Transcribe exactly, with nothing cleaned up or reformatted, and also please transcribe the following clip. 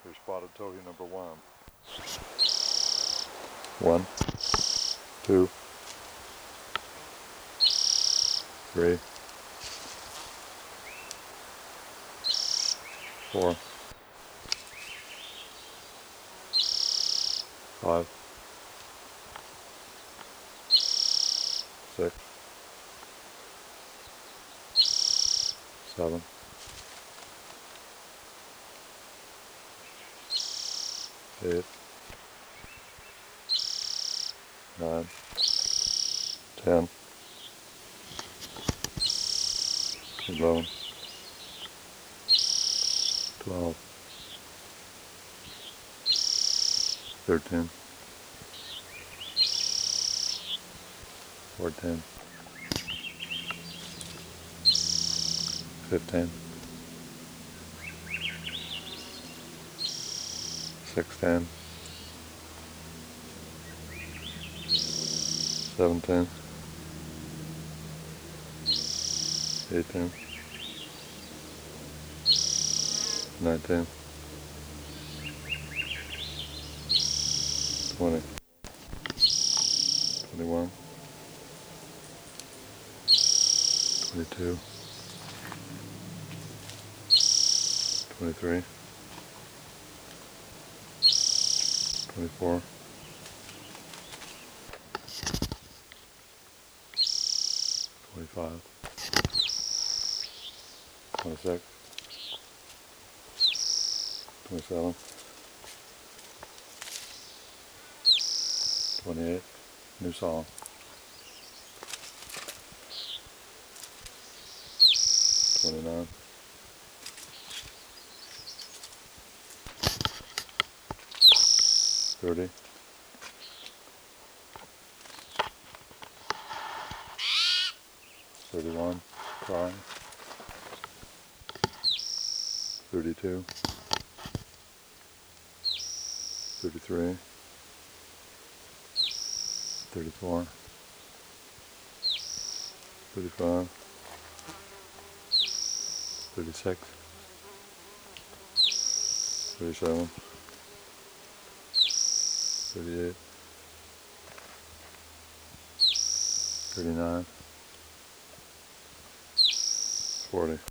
Here's spotted towhee number one. One, two, three, four, five, six, seven, eight, nine, ten, eleven, twelve, thirteen, fourteen, fifteen, sixteen, seventeen, eighteen, nineteen, twenty, twenty-one, twenty-two, twenty-three, twenty-four, twenty-five, twenty-six, twenty-seven, twenty-eight, new song, twenty-nine, thirty, thirty-one, crying, thirty-two, thirty-three, thirty-four, thirty-five, thirty-six, thirty-seven, thirty-eight, thirty-nine, forty.